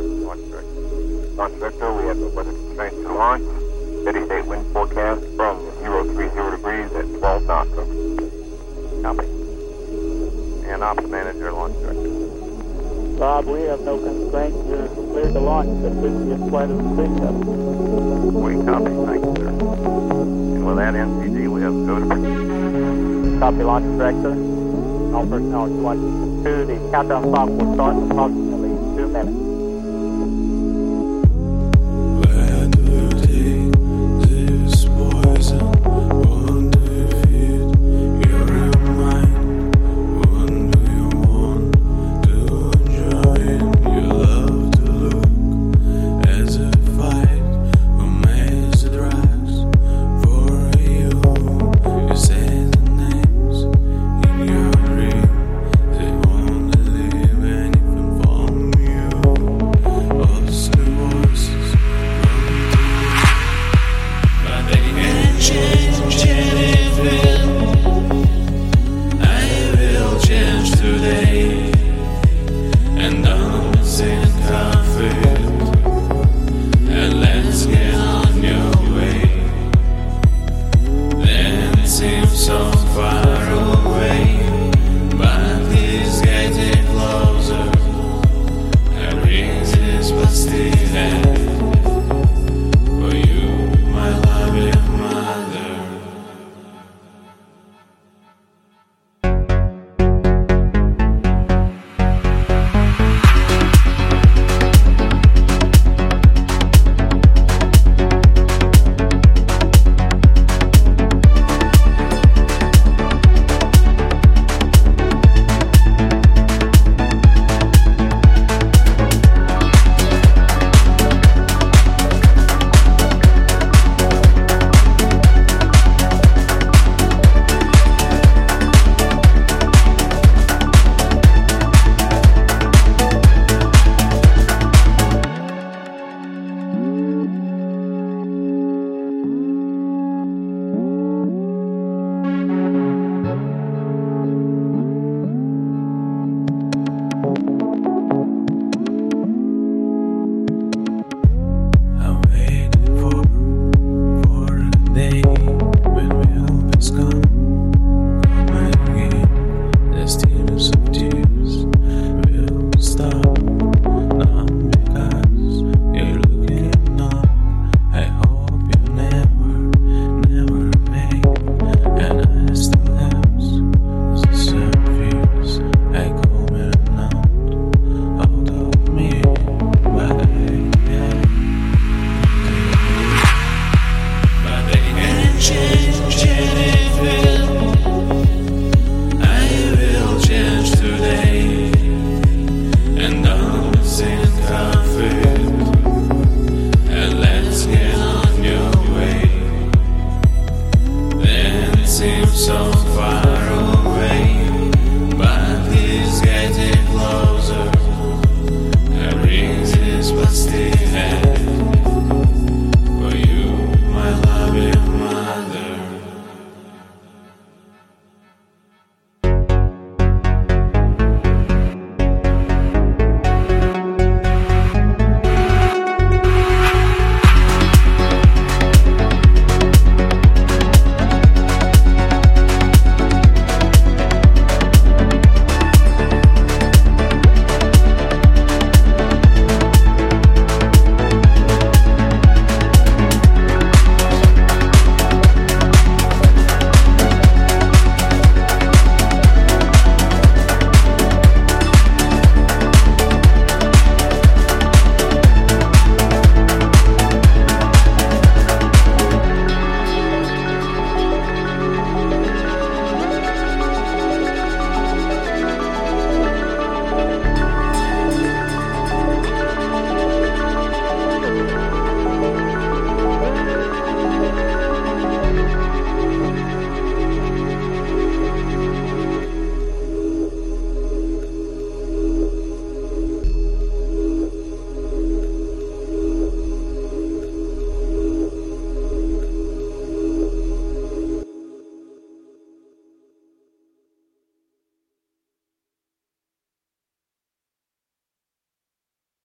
Launch Director. Launch Director, we have the weather constraints to launch. Steady state wind forecast from 030 degrees at 12 knots. Copy. And Ops Manager, Launch Director. Bob, we have no constraints. You're cleared to launch at 50th flight of the Space Shuttle. We copy. Thank you, sir. And with that NCG, we have go to bridge. Copy, Launch Director. All personnel to launch 2. The countdown clock will start in approximately 2 minutes.